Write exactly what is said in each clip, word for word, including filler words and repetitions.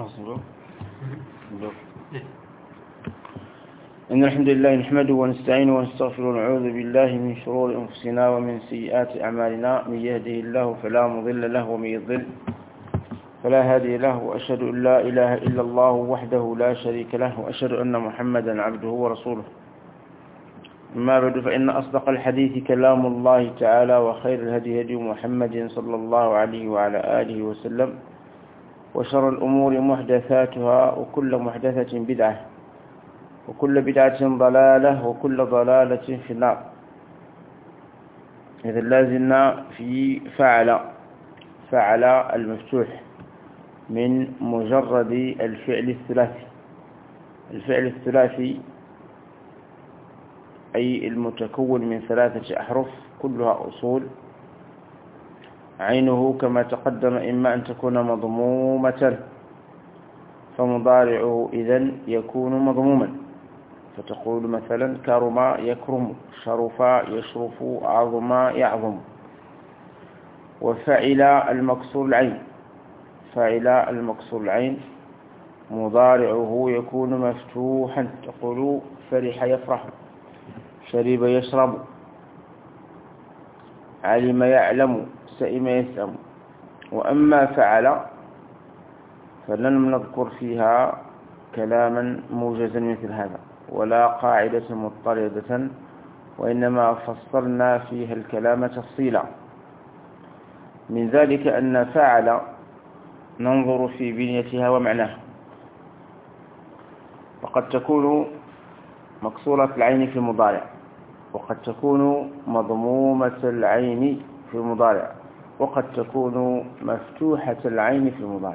إن الحمد لله نحمده ونستعينه ونستغفره ونعوذ بالله من شرور أنفسنا ومن سيئات أعمالنا. من يهده الله فلا مضل له ومن يضلل فلا هادي له، وأشهد أن لا إله إلا الله وحده لا شريك له، وأشهد أن محمدا عبده ورسوله. أما بعد، فإن أصدق الحديث كلام الله تعالى، وخير الهدي هدي محمد صلى الله عليه وعلى آله وسلم، وشر الأمور محدثاتها، وكل محدثة بدعة، وكل بدعة ضلالة، وكل ضلالة في النار. إذا لازلنا في فعل فعل المفتوح من مجرد الفعل الثلاثي. الفعل الثلاثي أي المتكون من ثلاثة أحرف كلها أصول. عينه كما تقدم إما أن تكون مضمومة، فمضارعه إذن يكون مضموما، فتقول مثلا كرم يكرم، شرف يشرف، عظم يعظم. وفعل المكسور العين، فعل المكسور العين مضارعه يكون مفتوحا، تقول فرح يفرح، شرب يشرب، علم يعلم، سئم يسأم. وأما فعل فلن نذكر فيها كلاما موجزا مثل هذا، ولا قاعدة مضطردة، وإنما فصلنا فيها الكلام تفصيلا. من ذلك أن فعل ننظر في بنيتها ومعناها، وقد تكون مكسورة العين في المضارع، وقد تكون مضمومة العين في المضارع، وقد تكون مفتوحة العين في المضارع.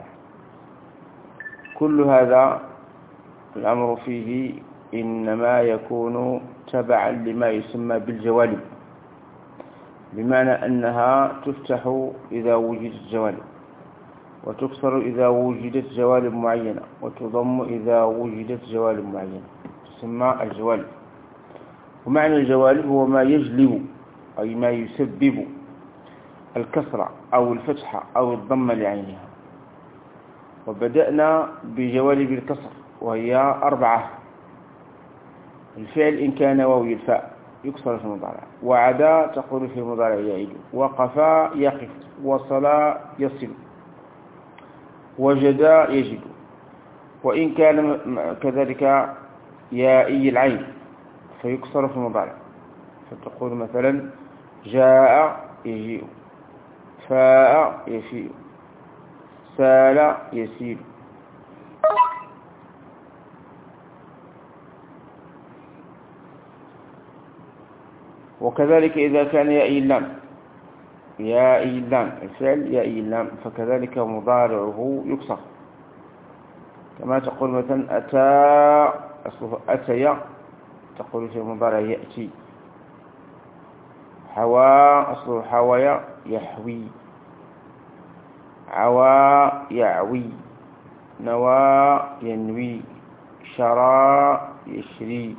كل هذا الأمر فيه إنما يكون تبعا لما يسمى بالجوالب، بمعنى أنها تفتح إذا وجدت جوالب، وتكسر إذا وجدت جوالب معينة، وتضم إذا وجدت جوالب معينة، تسمى الجوالب. ومعنى الجوالب هو ما يجلب أي ما يسبب الكسرة أو الفتحة أو الضم لعينها. وبدأنا بجوالب الكسر، وهي أربعة. الفعل إن كان واوي الفاء يكسر في المضارع، وعدا تقول في المضارع يعيد، وقف يقف، وصل يصل، وجد يجد. وإن كان كذلك يائي العين فيكسر في المضارع، فتقول مثلا جاء يجيء، فاء يفيء، سال يسيل. وكذلك إذا كان يائي اللام، يائي اللام الفعل يائي اللام، فكذلك مضارعه يكسر، كما تقول مثلا أتى أصله أتي، تقول في المضارع يأتي. حوى أصله حوى يحوي، عوى يعوي، نوى ينوي، شرى يشري.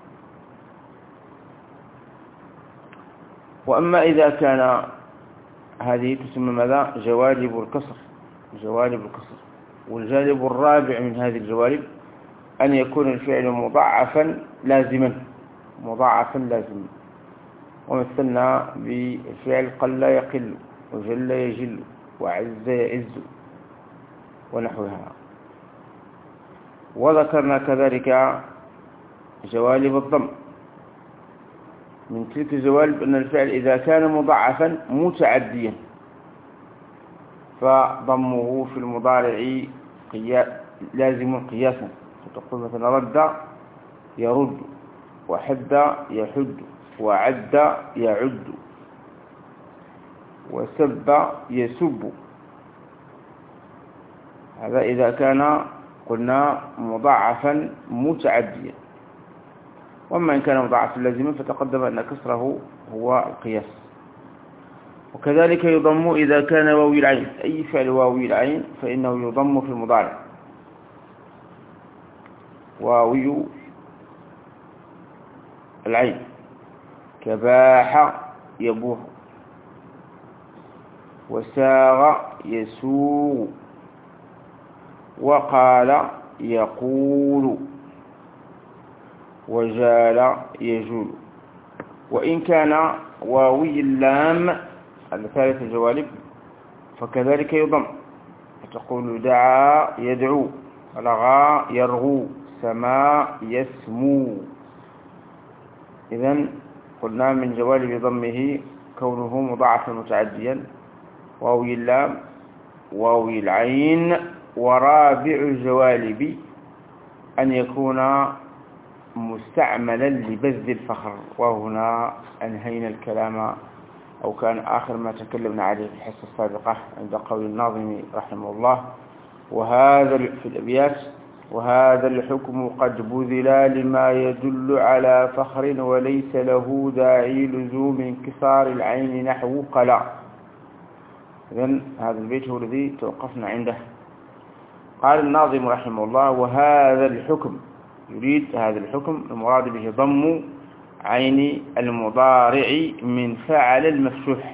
وأما إذا كان هذه تسمى ماذا؟ جوالب الكسر، جوالب الكسر. والجانب الرابع من هذه الجوالب أن يكون الفعل مضاعفا لازما، مضاعفا لازما. ومثلنا بالفعل قل يقل، وجل يجل، وعز يعز، ونحوها. وذكرنا كذلك جوالب الضم. من تلك الجوالب أن الفعل إذا كان مضاعفا متعديا فضمه في المضارع لازم قياسا، فتقول مثلا رد يرد، وحد يحد، وعد يعد، وسب يسب. هذا إذا كان قلنا مضاعفا متعديا. وأما إن كان مضاعفا لازما فتقدم أن كسره هو القياس. وكذلك يضم إذا كان واوي العين، أي فعل واوي العين فإنه يضم في المضارع. واوي العين كباح يبوح، وساغ يسوغ، وقال يقول، وجال يجول. وإن كان واوي اللام الثالث الجوالب فكذلك يضم، فتقول دعا يدعو، رغى يرغو، سما يسمو. إذن قلنا من جوالب ضمه كونه مضاعفا متعديا، واوي اللام، واوي العين. ورابع الجوالب أن يكون مستعملا لبذل الفخر. وهنا أنهينا الكلام، أو كان آخر ما تكلمنا عليه في الحصة السابقة عند قول الناظم رحمه الله: وهذا في الأبيات: وهذا الحكم قد بذل لما يدل على فخر، وليس له داعي لزوم انكسار العين نحو قلا. إذن هذا البيت هو الذي توقفنا عنده. قال الناظم رحمه الله: وهذا الحكم، يريد هذا الحكم المراد به ضم عين المضارع من فعل المفتوح.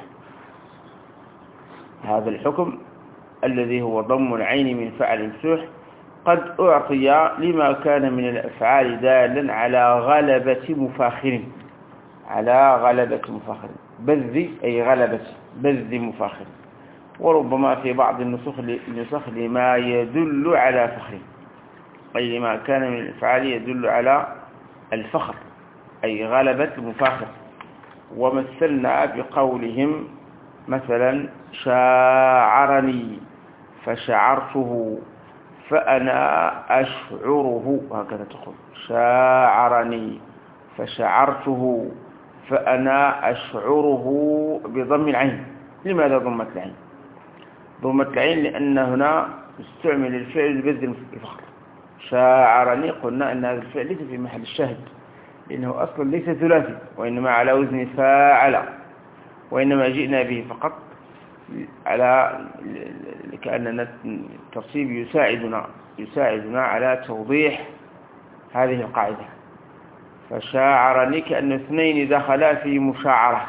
هذا الحكم الذي هو ضم العين من فعل المفتوح قد أعطي لما كان من الأفعال دالا على غلبة مفاخر، على غلبة مفاخر، بذ أي غلبة، بذ مفاخر. وربما في بعض النسخ النسخ لما يدل على فخر، أي لما كان من الأفعال يدل على الفخر، أي غلبة المفاخر. ومثلنا بقولهم مثلا: شاعرني فشعرته فأنا أشعره، هكذا تقول: شاعرني فشعرته فأنا أشعره بضم العين. لماذا ضمت العين؟ ضمت العين لأن هنا استعمل الفعل لبذل الفخر. شاعرني قلنا أن هذا الفعل ليس في محل الشاهد، لأنه أصلا ليس ثلاثي، وإنما على وزن فاعل، وإنما جئنا به فقط على كأننا الترتيب يساعدنا يساعدنا على توضيح هذه القاعدة. فشاعرني كأن اثنين دخلا في مشاعرة،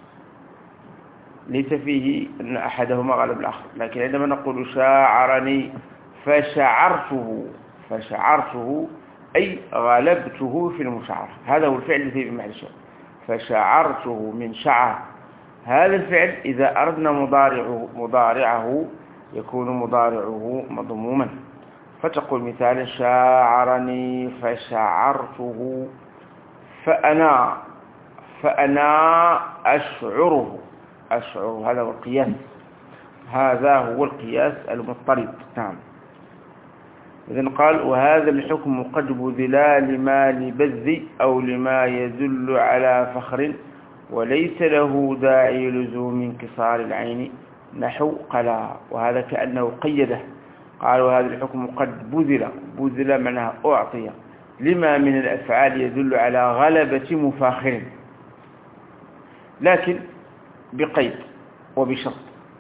ليس فيه أن أحدهما غلب الآخر. لكن عندما نقول شاعرني فشعرته، فشعرته أي غلبته في المشاعرة، هذا هو الفعل الذي بمعنى الشعر. فشعرته من شعر، هذا الفعل إذا أردنا مضارعه, مضارعه يكون مضارعه مضموما. فتقول مثلا: شاعرني فشعرته فأنا فأنا أشعره، أشعر، هذا هو القياس، هذا هو القياس المضطرد. نعم. إذن قال: وهذا الحكم قد بذل لما لبذ أو لما يدل على فخر، وليس له داعي لزوم انكسار العين نحو قلا. وهذا كأنه قيده، قال: وهذا الحكم قد بذل، بذل معناها أعطي، لما من الأفعال يدل على غلبة مفاخر، لكن بقيد وبشرط.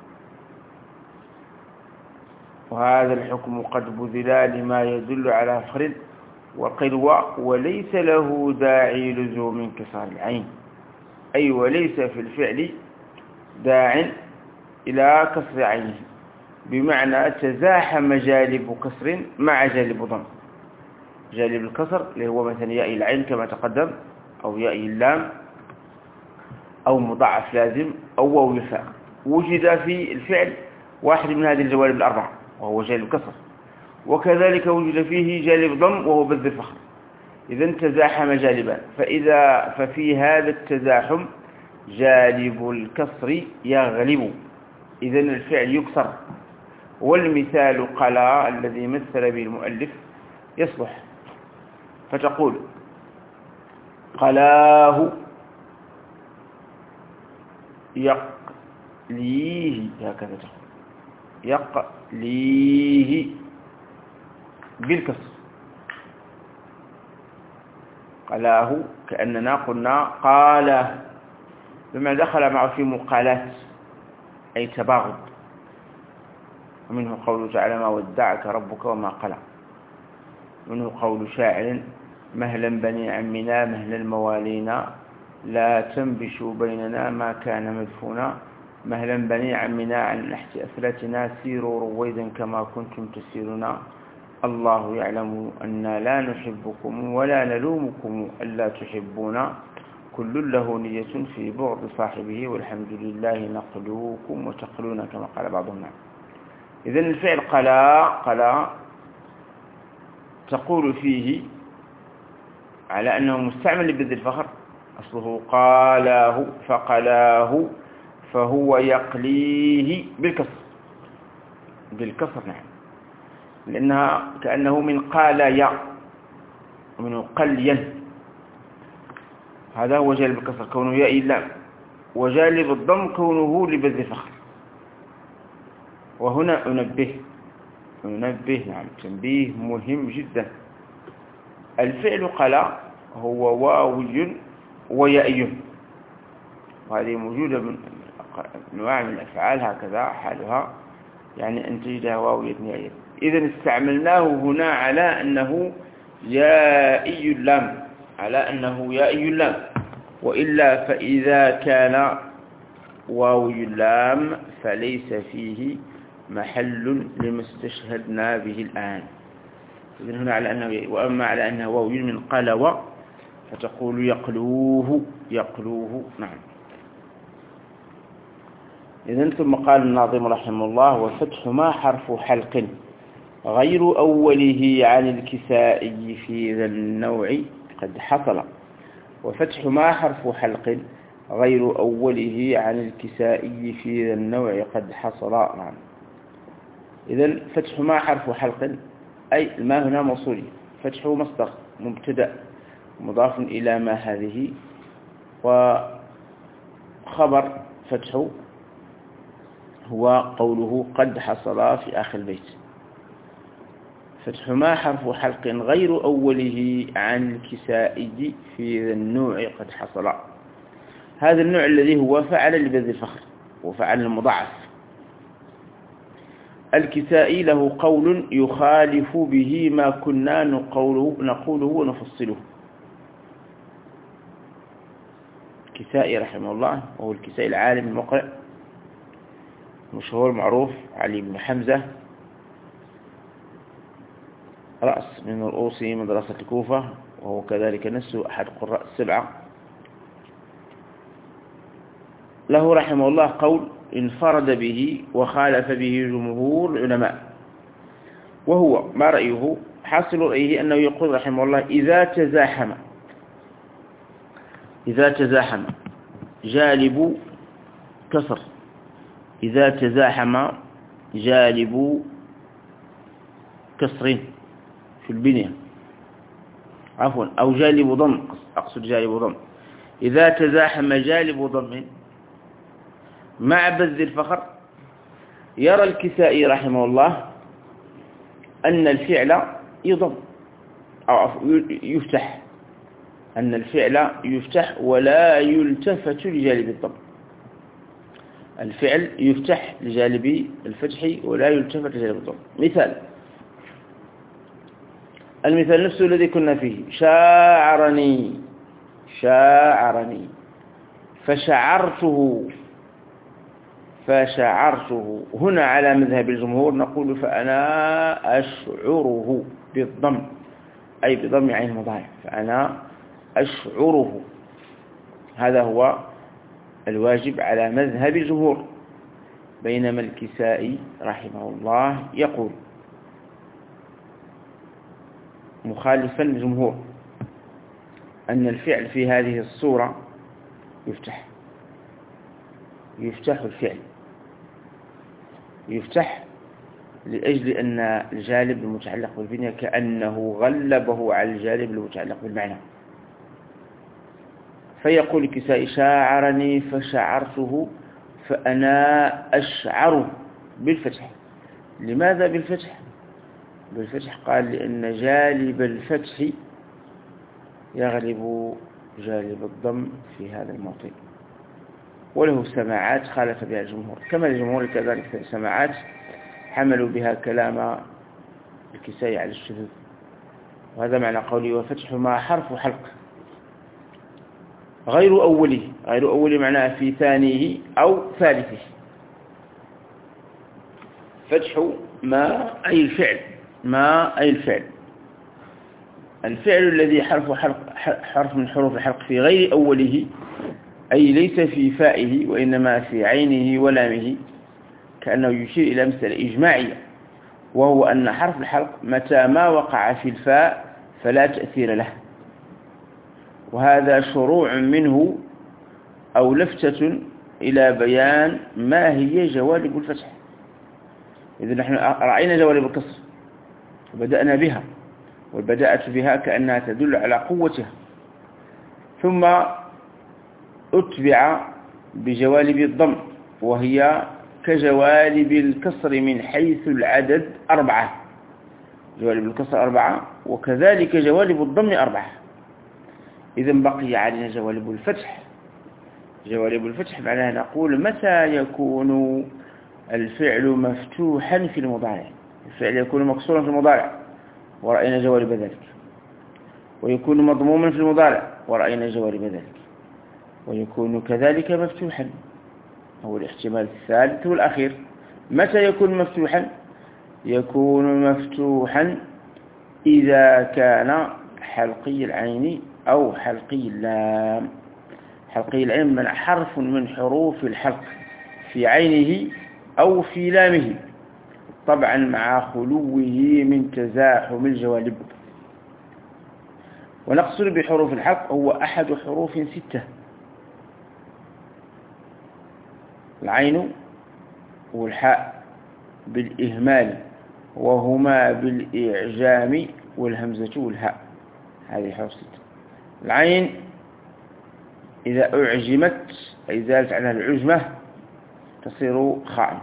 وهذا الحكم قد بذل لما يدل على فخر وقلوة، وليس له داعي لزوم انكسار العين، أي وليس في الفعل داع إلى كسر عينه، بمعنى تزاحم جالب كسر مع جالب ضم. جالب الكسر اللي هو مثلا ياء العين كما تقدم، أو ياء اللام، أو مضاعف لازم، أو واو الفاء، وجد في الفعل واحد من هذه الجوانب الأربعة وهو جالب الكسر، وكذلك وجد فيه جالب ضم وهو بذ الفخر. إذا تزاحم جالبان، فإذا ففي هذا التزاحم جالب الكسر يغلب، إذا الفعل يكسر. والمثال قلا الذي مثل به المؤلف يصلح، فتقول: قلاه يقليه، هكذا تقول: يقليه بالكسر. قلاه كأننا قلنا قاله، بما دخل معه في مقالات أي تباغض. ومنه قول تعالى: ما ودعك ربك وما قلى. منه قول شاعر: مهلا بني عمنا مهلا الموالينا، لا تنبشوا بيننا ما كان مدفونا، مهلا بني عمنا عن نحت أثلتنا، سيروا رويدا كما كنتم تسيرنا، الله يعلم أننا لا نحبكم ولا نلومكم ألا تحبون كل له نية في بغض صاحبه والحمد لله نقلوكم وتقلون كما قال بعضهم. إذن الفعل قلا قلا تقول فيه على أنه مستعمل لبذل الفخر، أصله قالاه فقلاه فهو يقليه بالكسر بالكسر نعم، لأنها كأنه من قال يا ومن قليا، هذا هو جالب الكسر كونه ياء اللام، وجالب الضم كونه لبذل الفخر. وهنا أنبه أنبه نعم تنبيه مهم جدا. الفعل قلا هو واوي ويائي، وهذه موجودة من أنواع من الأفعال هكذا حالها، يعني أن تجدها واوية يائية. إذن استعملناه هنا على أنه يائي اللام، على أنه يائي اللام، وإلا فإذا كان واوي اللام فليس فيه محل لما استشهدنا به الآن. إذن هنا على أنه، وأما على أنه واوي من قلو فتقول يقلوه يقلوه نعم. إذن ثم قال الناظم رحمه الله: وفتح ما حرف حلق غير أوله عن الكسائي في ذا النوع قد حصل. وفتح ما حرف حلق غير أوله عن الكسائي في ذا النوع قد حصل نعم. إذن فتح ما حرف حلق أي ما هنا موصولي، فتح مصدر مبتدأ مضاف إلى ما هذه، وخبر فتح هو قوله قد حصل في آخر البيت. فتح ما حرف حلق غير أوله عن الكسائي في ذا النوع قد حصل. هذا النوع الذي هو فعل لبذل الفخر وفعل المضاعف. الكسائي له قول يخالف به ما كنا نقوله, نقوله ونفصله. الكسائي رحمه الله وهو الكسائي العالم المقرئ مشهور معروف، علي بن حمزة، رأس من رؤوس مدرسة الكوفة، وهو كذلك نفسه أحد قراء السبعة. له رحمه الله قول انفرد به وخالف به جمهور العلماء، وهو ما رأيه؟ حاصل رأيه أنه يقول رحمه الله: إذا تزاحم إذا تزاحم جالب كسر إذا تزاحم جالب كسر في البنية عفوا أو جالب ضم، أقصد جالب ضم. إذا تزاحم جالب ضم مع بذل الفخر، يرى الكسائي رحمه الله أن الفعل يضم أو يفتح، أن الفعل يفتح ولا يلتفت لجانب الضم. الفعل يفتح لجانب الفتح ولا يلتفت لجانب الضم. مثال المثال نفسه الذي كنا فيه: شاعرني شاعرني فشعرته فشعرته. هنا على مذهب الجمهور نقول فأنا أشعره بالضم، أي بضم عين المضارع، فأنا أشعره. هذا هو الواجب على مذهب الجمهور. بينما الكسائي رحمه الله يقول مخالفا للجمهور أن الفعل في هذه الصورة يفتح يفتح الفعل يفتح لأجل أن الجالب المتعلق بالبنية كأنه غلبه على الجالب المتعلق بالمعنى. فيقول الكسائي: شاعرني فشعرته فأنا أشعر بالفتح. لماذا بالفتح؟ بالفتح قال لأن جالب الفتح يغلب جالب الضم في هذا الموطن، وله سماعات خالف بها الجمهور، كما الجمهور كذلك سماعات حملوا بها كلام الكسائي على الشذوذ. وهذا معنى قولي: وفتح ما حرف حلق غير أوله. غير أوله معناه في ثانيه أو ثالثه. فتح ما أي الفعل ما أي الفعل الفعل الذي حرف حلق حرف من حروف الحلق في غير أوله، أي ليس في فائه وإنما في عينه ولامه، كأنه يشير إلى مسألة إجماعية، وهو أن حرف الحلق متى ما وقع في الفاء فلا تأثير له، وهذا شروع منه أو لفتة إلى بيان ما هي جوالب الفتح. إذا نحن رأينا جوالب الكسر وبدأنا بها، والبداءة بها كأنها تدل على قوتها، ثم أتبع بجوالب الضم، وهي كجوالب الكسر من حيث العدد أربعة، جوالب الكسر أربعة وكذلك جوالب الضم أربعة. إذا بقي علينا جوالب الفتح. جوالب الفتح معناها نقول متى يكون الفعل مفتوحا في المضارع، الفعل يكون مكسورا في المضارع ورأينا جوالب ذلك، ويكون مضموما في المضارع ورأينا جوالب ذلك، ويكون كذلك مفتوحا، هو الاحتمال الثالث والأخير. متى يكون مفتوحا؟ يكون مفتوحا إذا كان حلقي العين أو حلقي اللام. حلقي العين من حرف من حروف الحلق في عينه أو في لامه، طبعا مع خلوه من تزاحم الجوالب. ونقصد بحروف الحلق هو أحد حروف ستة: العين والحاء بالإهمال، وهما بالإعجام، والهمزة والهاء. هذه حروف ستة. العين إذا أعجمت أي زالت عنها العجمة تصير خاء،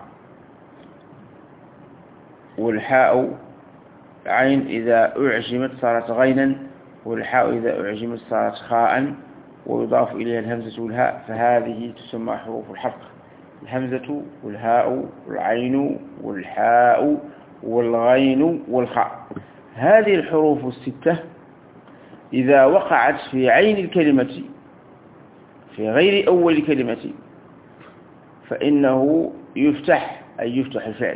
والحاء عين إذا أعجمت صارت غينا، والحاء إذا أعجمت صارت خاء، ويضاف إليها الهمزة والهاء، فهذه تسمى حروف الحلق: الهمزة والهاء والعين والحاء والغين والخاء. هذه الحروف الستة إذا وقعت في عين الكلمة في غير أول كلمة فإنه يفتح، أي يفتح الفعل،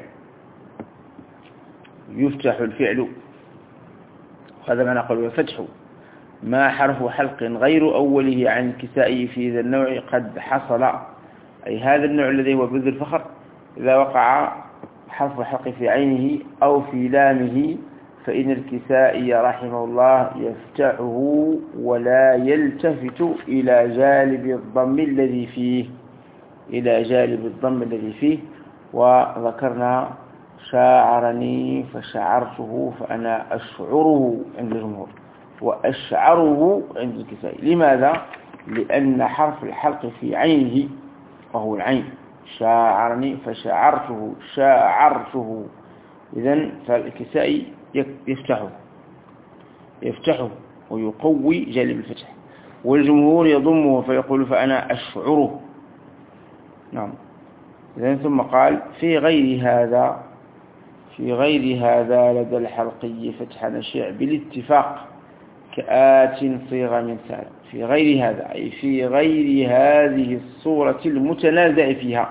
يفتح الفعل. هذا ما نقول الفتح ما حرف حلق غير أوله عن كسائه في ذا النوع قد حصل، أي هذا النوع الذي هو بذ الفخر إذا وقع حرف الحلق في عينه أو في لامه فإن الكسائي رحمه الله يفتحه ولا يلتفت إلى جانب الضم الذي فيه إلى جانب الضم الذي فيه. وذكرنا شاعرني فشعرته، فأنا أشعره عند الجمهور وأشعره عند الكسائي. لماذا؟ لأن حرف الحلق في عينه وهو العين، شاعرني فشعرته شاعرته. إذن فالكسائي يفتحه يفتحه ويقوي جانب الفتح، والجمهور يضمه فيقول فأنا أشعره. نعم. إذن ثم قال في غير هذا في غير هذا لدى الحلقي فتح نشيع بالاتفاق كآت صيغة من ثالث. في غير هذا أي في غير هذه الصورة المتنازع فيها،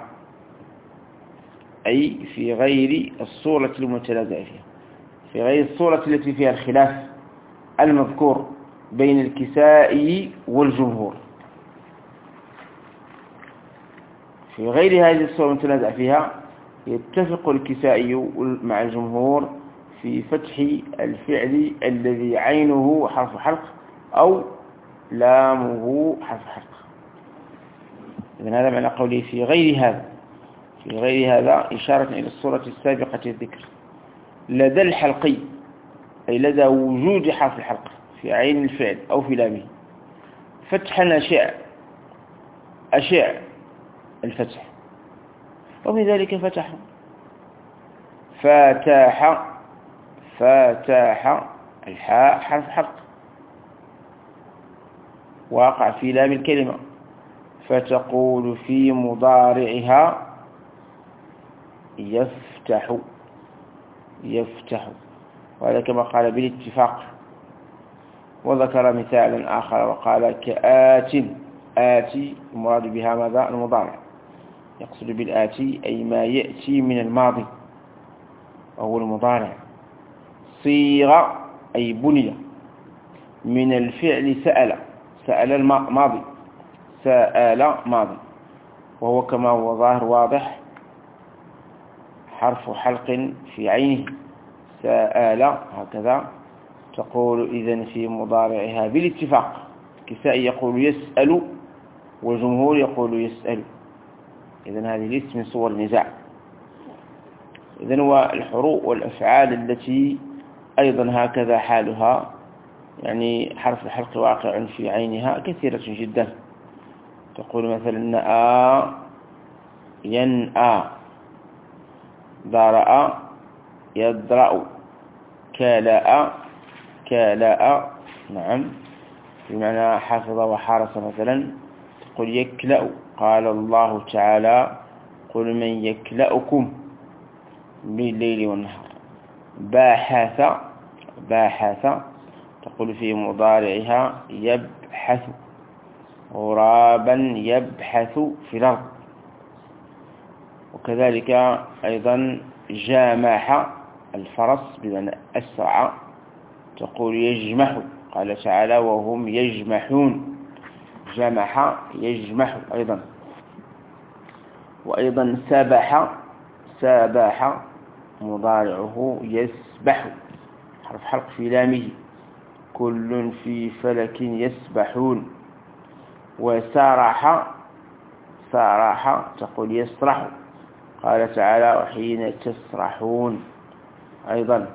أي في غير الصورة المتنازع فيها، في غير الصورة التي فيها الخلاف المذكور بين الكسائي والجمهور. في غير هذه الصورة المتنازع فيها يتفق الكسائي مع الجمهور في فتح الفعل الذي عينه حرف حلق أو لامه حرف حلق. إذن هذا معنى قوله في غير هذا. في غير هذا إشارة إلى الصورة السابقة الذكر لدى الحلقي، أي لدى وجود حرف الحلق في عين الفعل أو في لامه فتح نشع أشع الفتح، ومن ذلك فتح فاتح فاتح الحاء حرف حلق واقع في لام الكلمة، فتقول في مضارعها يفتح يفتح، وهذا كما قال بالاتفاق. وذكر مثالا آخر وقال كآت، آتي المراد بها ماذا؟ المضارع، يقصد بالآتي أي ما يأتي من الماضي وهو المضارع، صيغ أي بني من الفعل سأل، سأل الماضي، سأل ماضي، وهو كما هو ظاهر واضح حرف حلق في عينه، سأل هكذا. تقول إذن في مضارعها بالاتفاق، كسائي يقول يسأل والجمهور يقول يسأل، إذن هذه ليست من صور النزاع. إذن هو الحروف والأفعال التي أيضا هكذا حالها، يعني حرف الحلق واقع في عينها كثيرة جدا. تقول مثلا نأى ينأى، ضرأ يضرأ، كالأ كالأ، نعم، بمعنى حافظ وحارس. مثلا تقول يكلأ، قال الله تعالى قل من يكلأكم بالليل والنهار. باحث باحث، تقول في مضارعها يبحث، غرابا يبحث في الأرض. وكذلك أيضا جامح الفرس بمعنى أسرع، تقول يجمح، قال تعالى وهم يجمحون، جمح يجمح أيضا. وأيضا سبح سبح مضارعه يسبح، حرف حلق في لامه، كل في فلك يسبحون. وسرح سرح، تقول يسرح، قال تعالى وحين تسرحون أيضا.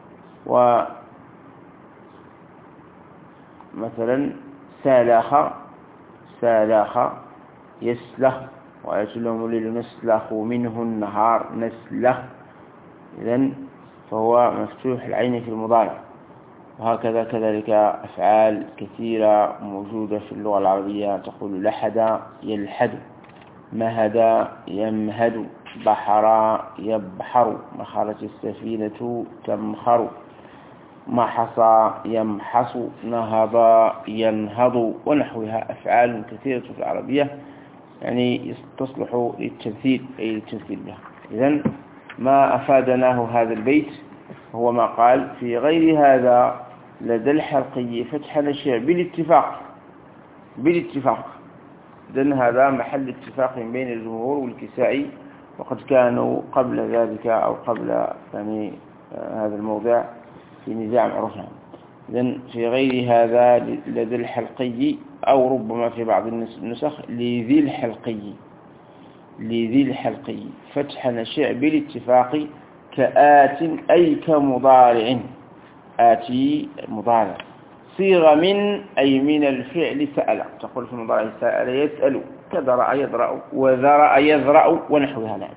ومثلا سالخ سالخ يسلخ، وآية لهم الليل نسلخ منه النهار، نسلخ، إذن فهو مفتوح العين في المضارع. وهكذا كذلك أفعال كثيرة موجودة في اللغة العربية، تقول لحد يلحد، مهد يمهد، بحر يبحر، مخرت السفينة تمخر، محص يمحص، نهض ينهض، ونحوها. أفعال كثيرة في العربية يعني تصلح للتمثيل أي للتمثيل بها. إذن ما أفادناه هذا البيت هو ما قال في غير هذا لدى الحلقي فتح الأشياء بالاتفاق بالاتفاق. إذن هذا محل اتفاق بين الجمهور والكسائي، وقد كانوا قبل ذلك أو قبل يعني هذا الموضع في نزاع معروف. إذن في غير هذا لدى الحلقي، أو ربما في بعض النسخ لذي الحلقي لذي الحلقي فتح نشع بالاتفاق، كآت أي كمضارع، آتي مضارع، صيغ من أي من الفعل سأل، تقول في المضارع سأل يسأل، كذرأ يذرأ، وذرأ يذرأ، ونحوها. نعم.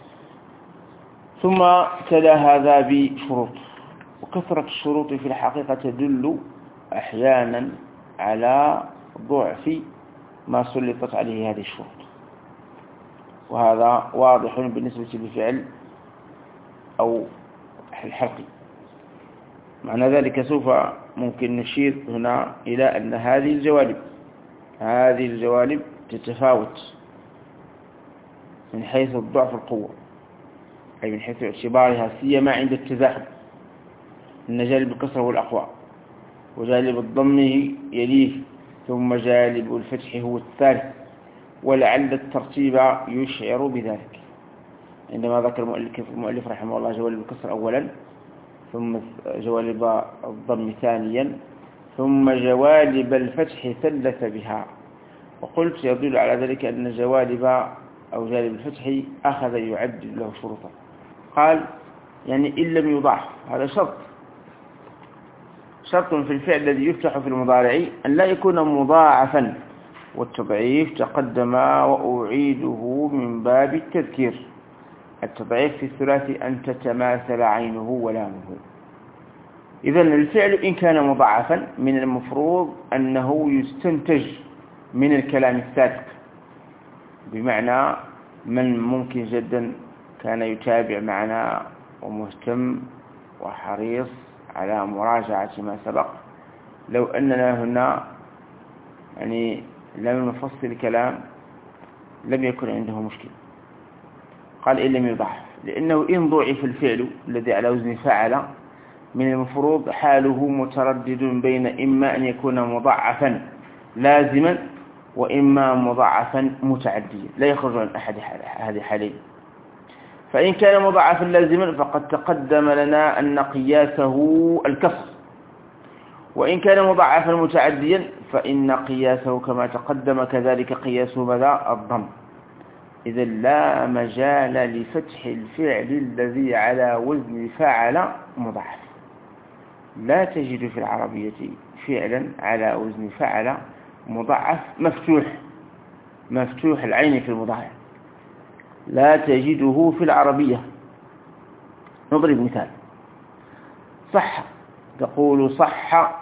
ثم تلا هذا بشروط، وكثرة الشروط في الحقيقة تدل أحيانا على ضعف ما سلطت عليه هذه الشروط، وهذا واضح بالنسبة للفعل أو الحلقي. معنى ذلك سوف ممكن نشير هنا إلى أن هذه الجوانب هذه الجوانب تتفاوت من حيث الضعف القوة، أي من حيث اعتبارها سيما عند التزاحم، إن جانب الكسر هو الأقوى، وجانب الضم يليه، ثم جانب الفتح هو الثالث، ولعل الترتيب يشعر بذلك عندما ذكر المؤلف رحمه الله جوانب الكسر أولا، ثم جوانب الضم ثانيا، ثم جوانب الفتح ثلث بها. وقلت يدل على ذلك أن جوانب أو جانب الفتح أخذ يعد له شروطا. قال يعني إن لم يضاعف، هذا شرط شرط في الفعل الذي يفتح في المضارع أن لا يكون مضاعفا، والتضعيف تقدم وأعيده من باب التذكير. التضعيف في الثلاثي أن تتماثل عينه ولامه. إذن الفعل إن كان مضاعفا من المفروض أنه يستنتج من الكلام السابق، بمعنى من ممكن جدا كان يتابع معنا ومهتم وحريص على مراجعة ما سبق، لو أننا هنا يعني لم نفصل الكلام لم يكن عنده مشكلة. قال إن لم يضعف، لأنه إن ضعف الفعل الذي على وزن فعل من المفروض حاله متردد بين إما أن يكون مضاعفا لازما وإما مضاعفا متعديا، لا يخرج عن أحد هذه الحالين. فإن كان مضاعفا لازما فقد تقدم لنا أن قياسه الكسر، وإن كان مضاعفا متعديا فإن قياسه كما تقدم كذلك قياسه ماذا؟ الضم. إذا لا مجال لفتح الفعل الذي على وزن فعل مضاعف. لا تجد في العربية فعلا على وزن فعل مضاعف مفتوح مفتوح العين في المضارع، لا تجده في العربية. نضرب مثال: صح، تقول صح،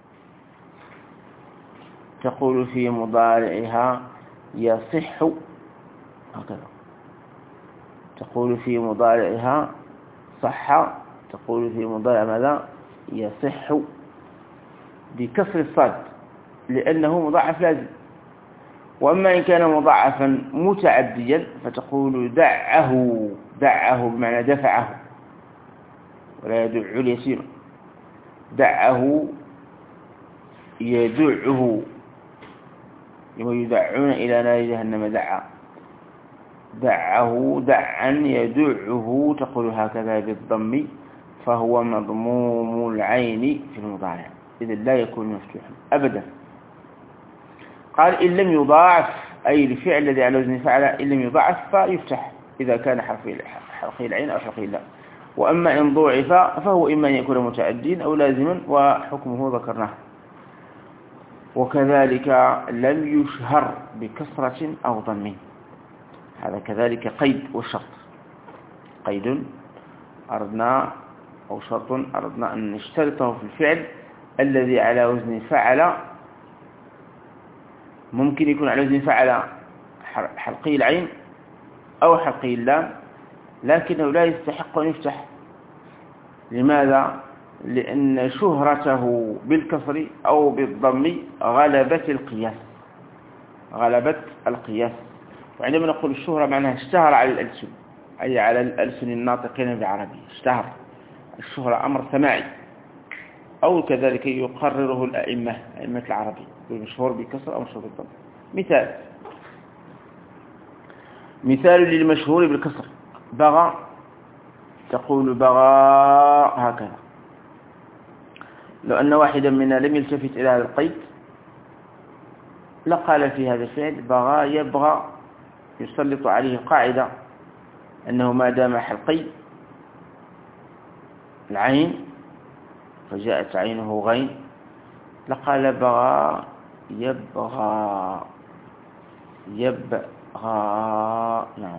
تقول في مضارعها يصح، هكذا. تقول في مضارعها صح، تقول في مضارع ماذا؟ يصح، بكسر الصاد لأنه مضاعف لازم. وأما إن كان مضاعفا متعديا فتقول دعه، دعه بمعنى دفعه، ولا يدع اليسير. دعه يدعه، ويدعون إلى نار جهنم دعا. دعه دعا يدعه، تقول هكذا بالضم، فهو مضموم العين في المضارع، إذا لا يكون مفتوحا أبدا. قال إن لم يضاعف، أي الفعل الذي على وزن فعل إن لم يضاعف فيفتح إذا كان حرفي العين أو حرفي اللام. وأما إن ضوعف فهو إما أن يكون متعدين أو لازما، وحكمه ذكرناه. وكذلك لم يشهر بكسرة أو ضم، هذا كذلك قيد وشرط. قيد أردنا أو شرط أردنا أن نشترطه في الفعل الذي على وزن فعل. ممكن يكون على وزن فعل حلقي العين أو حلقي اللام، لكنه لا يستحق أن يفتح. لماذا؟ لأن شهرته بالكسر أو بالضم غلبت القياس، غلبت القياس. وعندما نقول الشهرة معناها اشتهر على الألسن، أي على الألسن الناطقين بالعربية. اشتهر، الشهرة أمر سماعي، أو كذلك يقرره الأئمة، أئمة العربية، مشهور بالكسر أو مشهور بالضم. مثال مثال للمشهور بالكسر: بغى، تقول بغى هكذا. لو أن واحدا منا لم يلتفت إلى هذا القيد لقال في هذا الفعل بغى يبغى، يسلط عليه قاعدة أنه ما دام حلقي العين فجاءت عينه غين لقال بغى يبغى يبغى. نعم.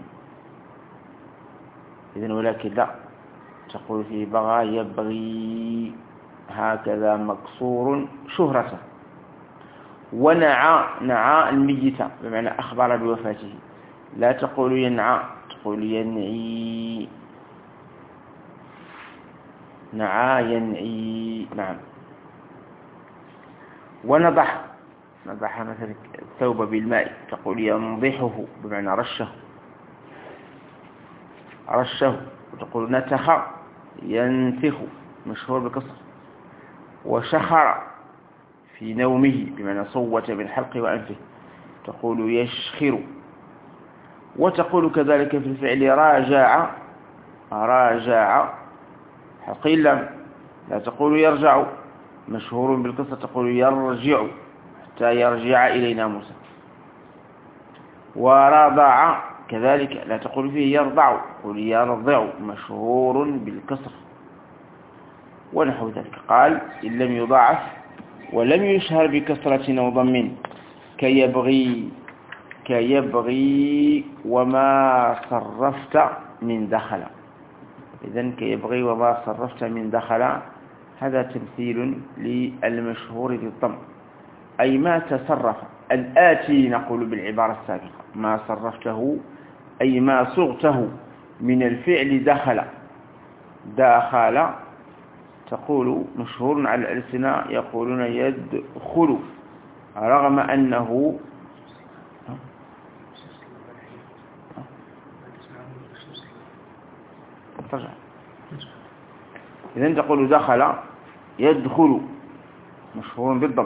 إذن ولكن لا، تقول فيه بغى يبغي، هكذا مكسور شهرته. ونعى، نعى الميت بمعنى أخبر بوفاته، لا تقول ينعى، تقول ينعي. نعى ينعي. نعم. ونضح، نضح مثلا الثوب بالماء، تقول ينضحه بمعنى رشه، رشه. وتقول نتخ ينتخ، مشهور بالكسر. وشخر في نومه بمعنى صوت بالحلق وأنفه، تقول يشخر. وتقول كذلك في الفعل راجع، راجع حقيلا، لا تقول يرجع، مشهور بالكسر، تقول يرجع حتى يرجع إلينا موسى. ورضع كذلك، لا تقول فيه يرضع، قل يرضع، مشهور بالكسر. ونحو ذلك. قال إن لم يضاعف ولم يشهر بكسرة أو ضم كيبغي، كيبغي وما صرفت من دخل. إذن كيبغي وما صرفت من دخل هذا تمثيل للمشهور بالضم، أي ما تصرف. الآتي نقول بالعبارة السابقة ما صرفته، أي ما صغته من الفعل دخل. داخل تقول مشهور على الألسنة، يقولون يدخل، رغم أنه ترجع إذن تقول دخل يدخل مشهور بالضم.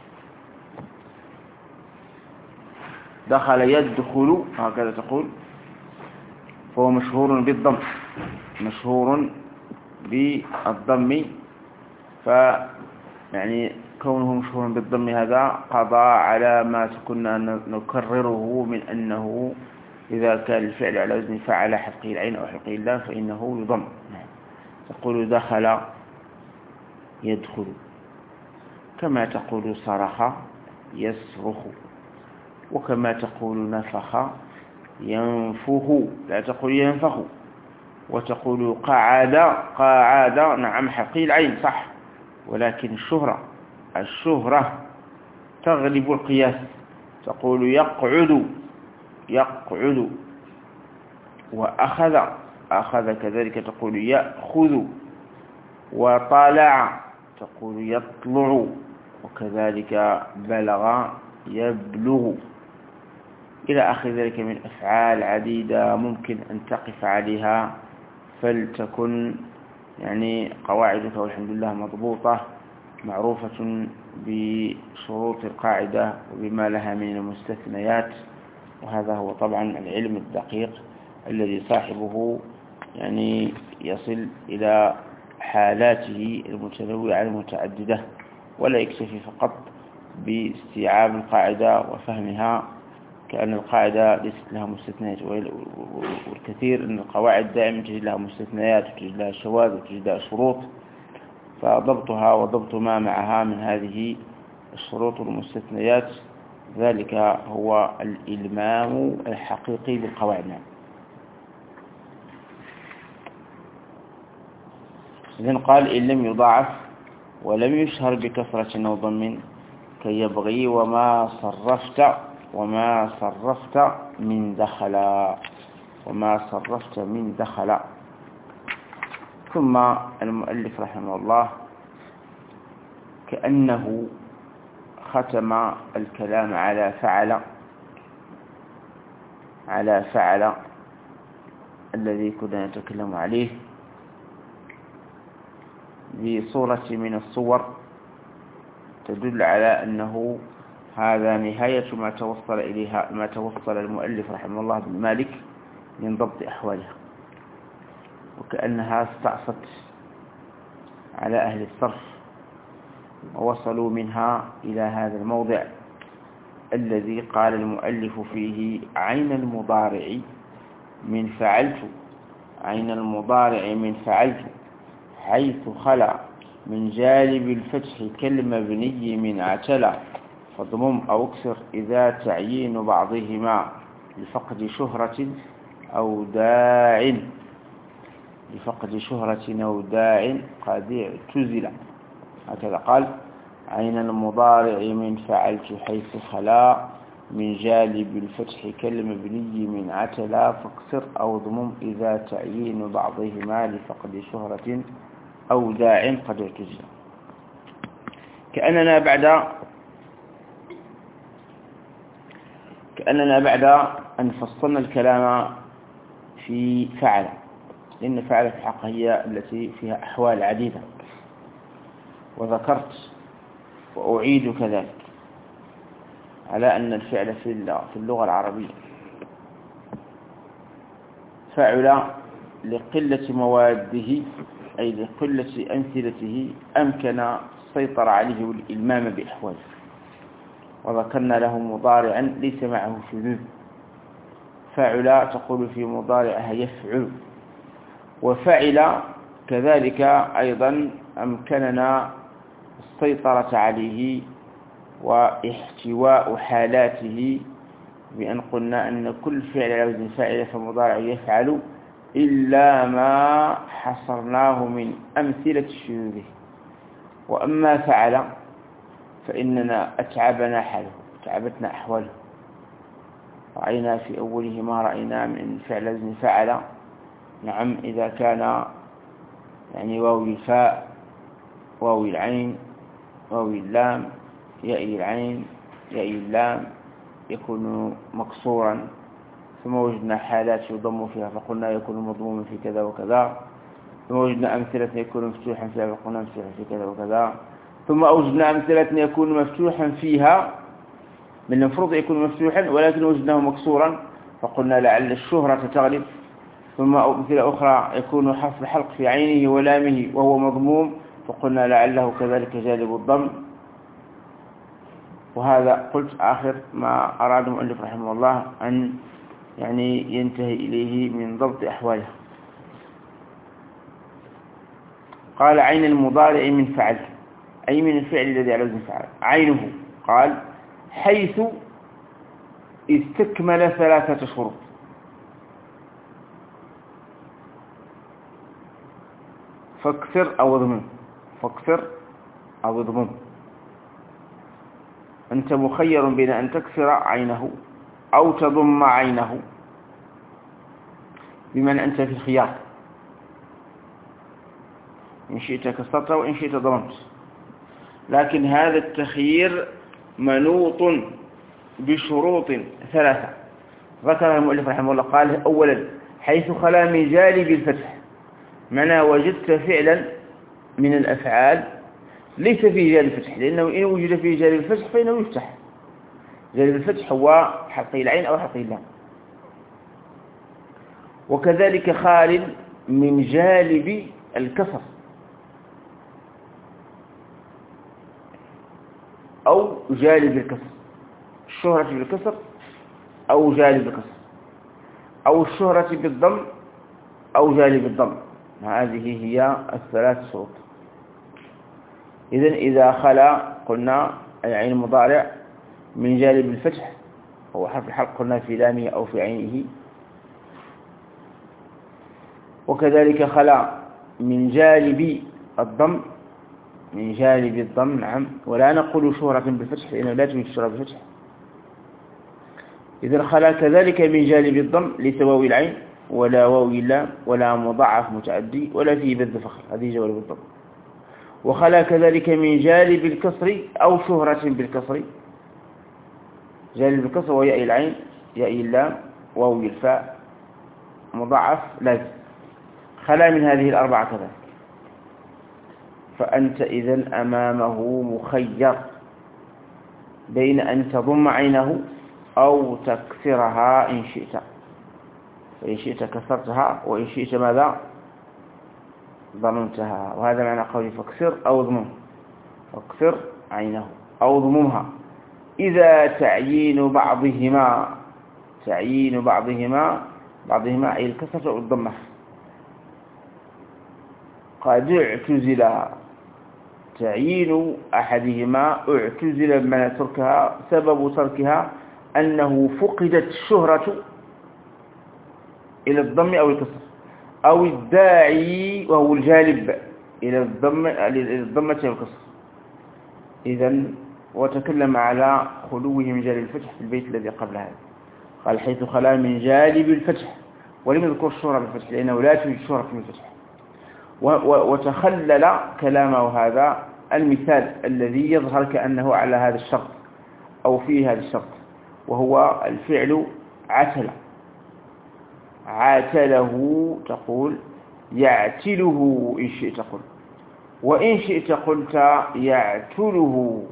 دخل يدخل هكذا تقول، فهو مشهور بالضم، مشهور بالضم. ف يعني كونه مشهور بالضم هذا قضى على ما كنا نكرره من أنه إذا كان الفعل على وزن فعل حقه العين أو حقه اللام فإنه يضم. تقول دخل يدخل، كما تقول صرخ يصرخ، وكما تقول نفخ ينفخ، لا تقول ينفخ. وتقول قعد قعد، نعم حقي العين صح، ولكن الشهرة الشهرة تغلب القياس. تقول يقعد يقعد. وأخذ أخذ كذلك تقول يأخذ. وطلع تقول يطلع، وكذلك بلغ يبلغ، إلى آخر ذلك من أفعال عديدة ممكن أن تقف عليها، فلتكن يعني قواعدك والحمد لله مضبوطة معروفة بشروط القاعدة وبما لها من المستثنيات. وهذا هو طبعا العلم الدقيق الذي صاحبه يعني يصل إلى حالاته المتنوعة المتعددة، ولا يكتفي فقط باستيعاب القاعدة وفهمها كأن القاعدة ليست لها مستثنيات. والكثير أن القواعد دائما تجد لها مستثنيات وتجد لها شواذ وتجد لها شروط، فضبطها وضبط ما معها من هذه الشروط والمستثنيات ذلك هو الإلمام الحقيقي بالقواعد. إذن قال إن لم يضاعف ولم يشهر بكثرة أو ضم كي يبغي وما صرفت وما صرفت من دخل وما صرفت من دخل. ثم المؤلف رحمه الله كأنه ختم الكلام على فعل على فعل الذي كنا نتكلم عليه بصورة من الصور تدل على أنه هذا نهاية ما توصل إليها ما توصل المؤلف رحمه الله بن مالك من ضبط أحوالها، وكأنها استعصت على أهل الصرف ووصلوا منها إلى هذا الموضع الذي قال المؤلف فيه عين المضارع من فعلت عين المضارع من فعلت حيث خلا من جانب الفتح كالمبني من اعتلى فضمم أو اكسر إذا تعيين بعضهما لفقد شهرة أو داع لفقد شهرة أو داع قد اعتزل. هكذا قال عين المضارع من فعلت حيث خلا من جانب الفتح كالمبني من عتلا فاكسر أو ضمم إذا تعيين بعضهما لفقد شهرة أو داع قد اعتزل. كأننا بعد كأننا بعد أن فصلنا الكلام في فعل، لأن فعل في الحق هي التي فيها أحوال عديدة، وذكرت وأعيد كذلك على أن الفعل في اللغة العربية فعل لقلة مواده أي لقلة أمثلته أمكن السيطرة عليه والإلمام بأحواله، وذكرنا له مضارعا ليس معه شذوذ. فعل تقول في مضارعها يفعل، وفعل كذلك أيضا أمكننا السيطرة عليه واحتواء حالاته بأن قلنا أن كل فعل على وزن فاعل فمضارع يفعل إلا ما حصرناه من أمثلة شذوذه. وأما فعل فإننا أتعبنا حاله أتعبتنا أحواله، رأينا في أوله ما رأينا من فعل وزن فعل. نعم إذا كان يعني واو الفاء واو العين واو اللام ياء العين ياء اللام يكون مكسورا، ثم وجدنا حالات يضم فيها فقلنا يكون مضموما في كذا وكذا. ثم وجدنا أمثلة يكون مفتوحا فيها فقلنا مفتوحا في كذا وكذا. ثم أوجدنا أمثلة يكون مفتوحا فيها من المفروض يكون مفتوحا ولكن وجدناه مكسورا فقلنا لعل الشهرة تغلب. ثم أمثلة أخرى يكون حرف الحلق في عينه ولامه وهو مضموم فقلنا لعله كذلك جالب الضم. وهذا قلت آخر ما أراد المؤلف رحمه الله أن يعني ينتهي إليه من ضبط أحواله. قال عين المضارع من فعل، أي من الفعل الذي على وزن فعل. عينه قال حيث استكمل ثلاثة شروط. فاكسر أو اضمم، فاكسر أو اضمم. أنت مخير بين أن تكسر عينه أو تضم عينه، بمن أنت في الخيار، إن شئت كسرت وإن شئت ضممت. لكن هذا التخيير منوط بشروط ثلاثة ذكرها المؤلف رحمه الله. قال أولا حيث خلا من جانب الفتح، معنى وجدت فعلا من الأفعال ليس فيه جانب الفتح، لأنه إن وجد فيه جانب الفتح فإنه يفتح. جانب الفتح هو حلقي العين أو حلقي اللام. وكذلك خال من جانب الكسر أو جانب الكسر، الشهرة بالكسر أو جانب الكسر، أو الشهرة بالضم أو جانب الضم. هذه هي الثلاث شروط. إذن إذا خلا قلنا أي عين المضارع من جانب الفتح هو حرف الحلق قلنا في لامه أو في عينه. وكذلك خلا من جانب الضم، من جانب الضم نعم، ولا نقول شهرة بالفتح لأنه لا توجد شهرة بالفتح. إذن خلا كذلك من جانب الضم ليس واو العين ولا واو اللام ولا مضاعف متعدي ولا فيه بذ فخر، هذه جواب الضم. وخلا كذلك من جانب الكسر أو شهرة بالكسر، جانب الكسر وهي ياء العين ياء اللام واو الفاء مضاعف لازم. خلا من هذه الأربعة كذلك، فأنت إذن أمامه مخير بين أن تضم عينه أو تكسرها إن شئت، فإن شئت كسرتها وإن شئت ماذا ضممتها. وهذا معنى قولي فاكسر أو اضمم، فاكسر عينه أو اضممها. إذا تعيين بعضهما، تعيين بعضهما بعضهما أي الكسر أو الضمة قد اعتزل، تعيين أحدهما اعتزل بمعنى تركها، سبب تركها أنه فقدت الشهرة إلى الضم أو الكسر، أو الداعي وهو الجالب إلى الضم إلى الضمة أو الكسر. إذن وتكلم على خلوه من جانب الفتح في البيت الذي قبل هذا. قال حيث خلا من جانب الفتح، ولم يذكر الشهرة بالفتح لأنه لا توجد شهرة من الفتح. وتخلل كلامه هذا المثال الذي يظهر كأنه على هذا الشرط أو فيه هذا الشرط، وهو الفعل عتل. عاتله تقول يعتله إن شئت قل، وإن شئت قلت يعتله.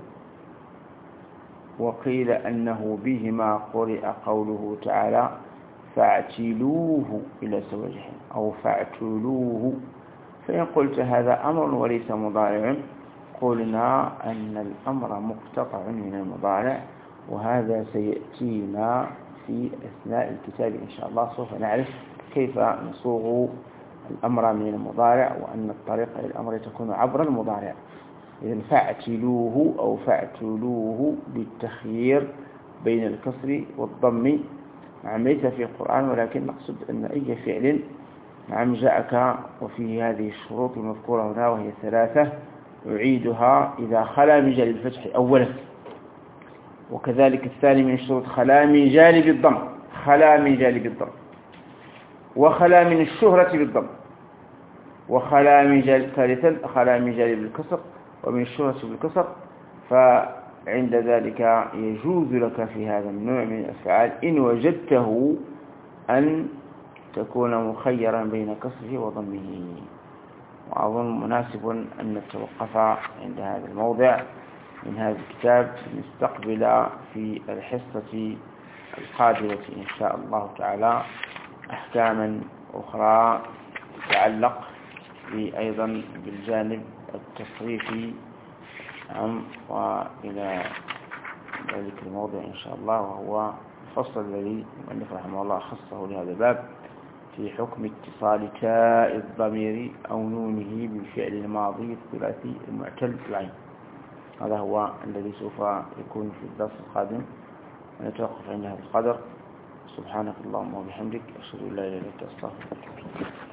وقيل أنه بهما قرئ قوله تعالى فاعتلوه إلى سواء الجحيم أو فاعتلوه. فإن قلت هذا أمر وليس مضارع قلنا أن الأمر مقتطع من المضارع، وهذا سيأتينا في أثناء الكتاب إن شاء الله. سوف نعرف كيف نصوغ الأمر من المضارع، وأن الطريقة للأمر تكون عبر المضارع. إذن فاعتلوه أو فاعتلوه بالتخيير بين الكسر والضم، نعم ليس في القرآن، ولكن نقصد أن أي فعل نعم جاءك وفيه هذه الشروط المذكورة هنا وهي ثلاثة أعيدها إذا خلا من جانب الفتح أولا. وكذلك الثاني من الشروط خلا من جانب الضم، خلا من جانب الضم، وخلا من الشهرة بالضم، وخلا من جانب ثالثا خلا من جانب الكسر ومن الشهرة بالكسر. فعند ذلك يجوز لك في هذا النوع من الأفعال إن وجدته أن تكون مخيرا بين كسره وضمه. وأظن مناسب أن نتوقف عند هذا الموضع من هذا الكتاب، نستقبل في الحصة القادمة إن شاء الله تعالى أحكاما أخرى تتعلق أيضا بالجانب التصريفي. نعم، وإلى ذلك الموضع إن شاء الله، وهو الفصل الذي المؤلف رحمه الله خصه لهذا الباب في حكم اتصال تاء الضمير أو نونه بالفعل الماضي الثلاثي المعتل العين. هذا هو الذي سوف يكون في الدرس القادم، ونتوقف عند هذا القدر. سبحانك اللهم وبحمدك، أشهد أن لا إله إلا أنت، أستغفرك.